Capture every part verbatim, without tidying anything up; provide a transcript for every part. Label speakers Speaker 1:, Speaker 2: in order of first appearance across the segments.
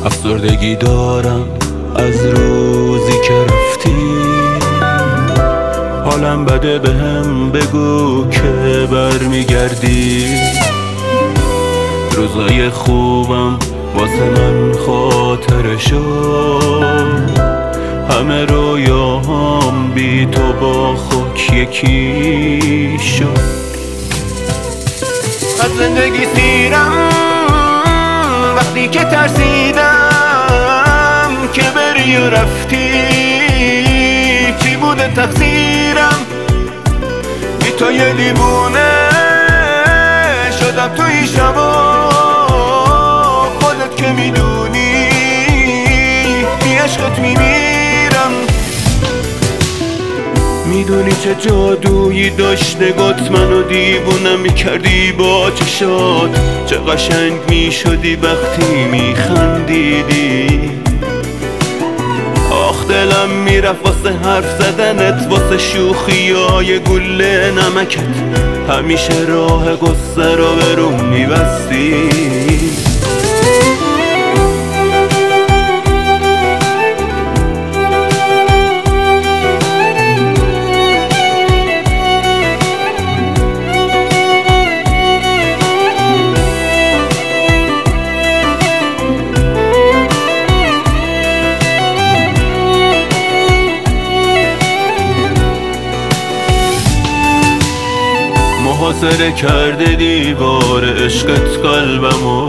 Speaker 1: افسردگی دارم از روزی که رفتی. حالم بده بهم بگو که برمیگردی. روزای خوبم واسه من خاطره شد، همه رویاهام بی تو با خاک یکی شد. از زندگی سیرم وقتی که ترسیدم که بری و رفتی. چی بوده تقصیرم؟ بی تو یه دیوونه شدم توی شبا. خودت که میدونی بی عشقت میمیرم. میدونی چه جادویی داشت نگات منو دیوونم میکردی با چشات. چه قشنگ میشدی وقتی میخندیدی. آخ دلم میرفت واسه حرف زدنت، واسه شوخیای گله نمکت. همیشه راه غصه رو برون میبستی. محاصره کرده دیوار عشقت قلبمو.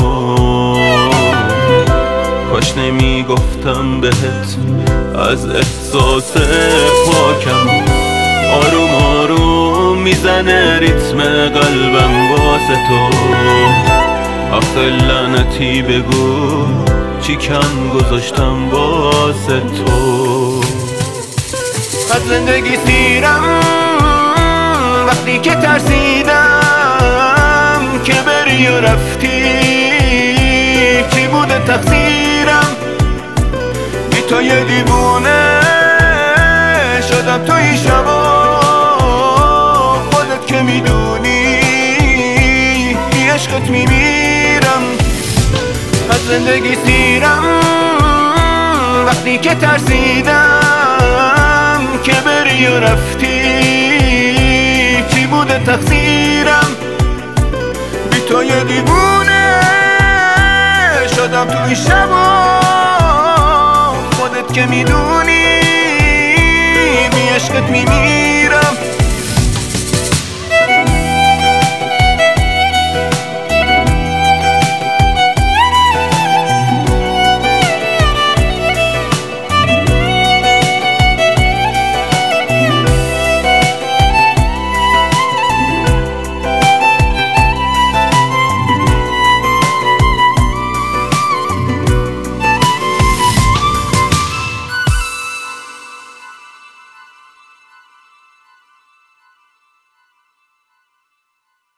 Speaker 1: کاش نمیگفتم بهت از احساس پاکم. آروم آروم میزنه ریتم قلبم واسه تو. آخه لعنتی بگو چی کم گذاشتم واسه تو. از زندگی سیرم وقتی که ترسیدم که بری و رفتی. چی بوده تقصیرم؟ بی تو یه دیوونه شدم توی شبا. خودت که میدونی بی عشقت میمیرم. از زندگی سیرم وقتی که ترسیدم که بری و رفتی. بوده تقصیرم؟ بی تو یه دیوونه شدم توی شبا. خودت که میدونی بی عشقت میمیرم.